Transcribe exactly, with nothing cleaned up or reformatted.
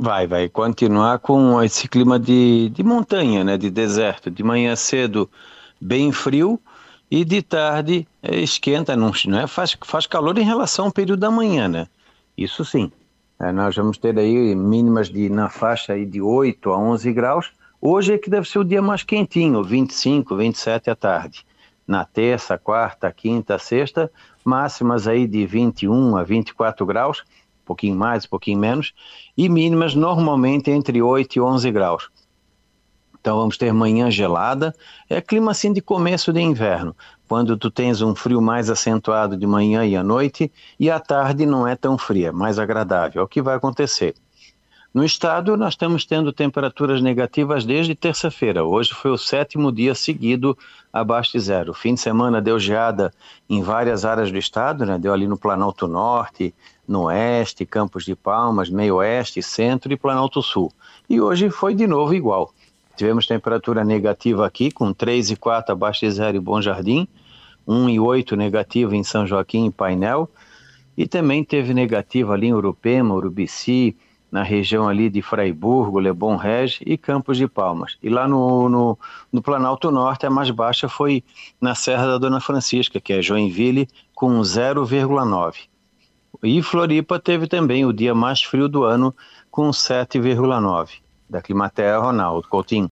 Vai, vai continuar com esse clima de, de montanha, né, de deserto. De manhã cedo, bem frio, e de tarde eh, esquenta, não, não é, faz, faz calor em relação ao período da manhã, né? Isso sim. Eh, nós vamos ter aí mínimas de, na faixa aí de oito a onze graus. Hoje é que deve ser o dia mais quentinho, vinte e cinco, vinte e sete à tarde. Na terça, quarta, quinta, sexta, máximas aí de vinte e um a vinte e quatro graus, um pouquinho mais, um pouquinho menos, e mínimas normalmente entre oito e onze graus. Então vamos ter manhã gelada, é clima assim de começo de inverno, quando tu tens um frio mais acentuado de manhã e à noite, e à tarde não é tão fria, mais agradável. É o que vai acontecer. No estado, nós estamos tendo temperaturas negativas desde terça-feira. Hoje foi o sétimo dia seguido abaixo de zero. O fim de semana deu geada em várias áreas do estado, né? Deu ali no Planalto Norte, no Oeste, Campos de Palmas, Meio Oeste, Centro e Planalto Sul. E hoje foi de novo igual. Tivemos temperatura negativa aqui, com três e quatro abaixo de zero em Bom Jardim, um e oito negativa em São Joaquim e Painel, e também teve negativa ali em Urupema, Urubici, na região ali de Fraiburgo, Lebon Regi e Campos de Palmas. E lá no, no, no Planalto Norte, a mais baixa foi na Serra da Dona Francisca, que é Joinville, com zero vírgula nove. E Floripa teve também o dia mais frio do ano, com sete vírgula nove. Da Climatea, Ronaldo Coutinho.